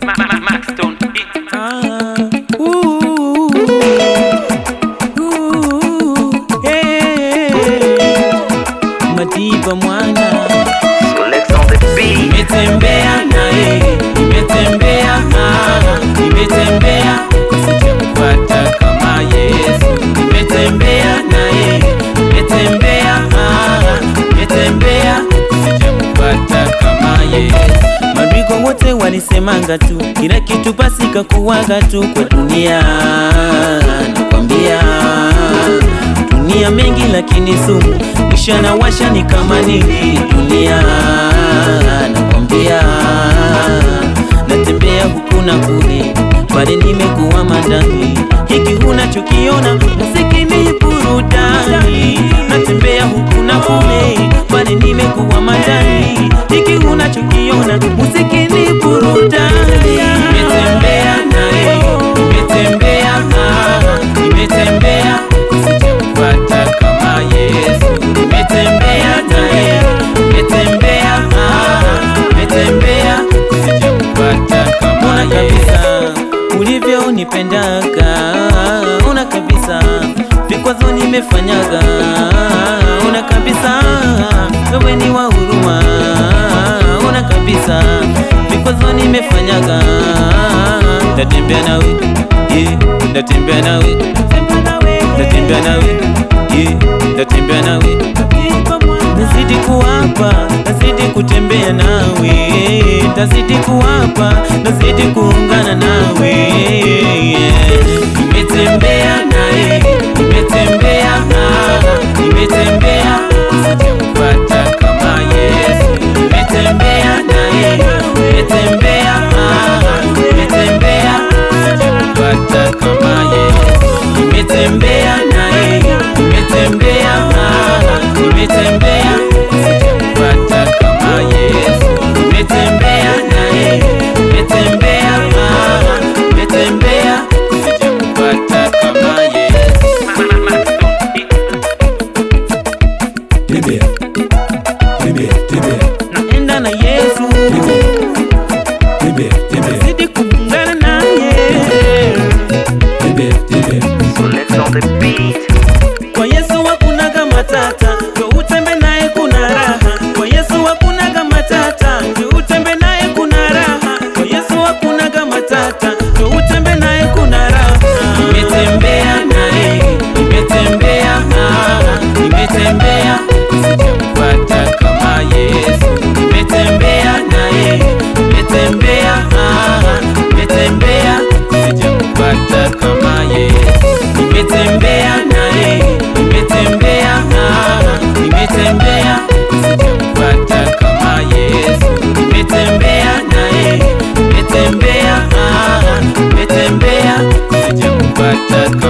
Maxton. Madiba mwana Nimetembea naye, nimetembea kusijempata kama Yesu. Nimetembea naye, nimetembea kusijempata kama Yesu. Mariko wote walisemanga tu kila kitu pasika kuwaga tu kwa dunia. Nakwambia dunia mengi lakini sumu, mishana washa ni kama nini dunia. Nakwambia natembea huku na kule, bali nimekuwa madani. Hiki unachokiona muziki ni burudani. Natembea huku na kule, bali nimekuwa madani. Hiki unachokiona muziki ni burudani. Nimetembea naye, nimetembea kusijempata kama Yesu. Nimetembea naye, nimetembea kusijempata kama Yesu. Ulivyo unipendaka, una kabisa vikwazo nimefanyaga, una kabisa wewe ni wa huruma, una kabisa vikwazo nimefanyaga. Natembea nawe, natembea nawe, natembea nawe, natembea nawe, nazidi kuwapa, nazidi kutembea nawe, nazidi kuwapa, nazidi kuungana nawe. Nimetembea naye, nimetembea kusijempata kama Yesu. Nimetembea naye, nimetembea kusijempata kama Yesu. Nimetembea naye, nimetembea kusijempata kama Yesu. Nimetembea naye, nimetembea kusijempata kama Yesu. Naenda na Yesu, nazidi kuungana naye. Kwa Yesu hakunaga matata, ndio utembe naye kuna raha. Kwa Yesu hakunaga matata, ndio utembe naye kuna raha. Kwa Yesu hakunaga matata, ndio utembe naye kuna raha. Nimetembea naye, nimetembea kusijempata kama Yesu. Nimetembea naye, nimetembea kusijempata kama Yesu. Nimetembea naye, nimetembea kusijempata kama Yesu. Nimetembea naye, nimetembea kusijempata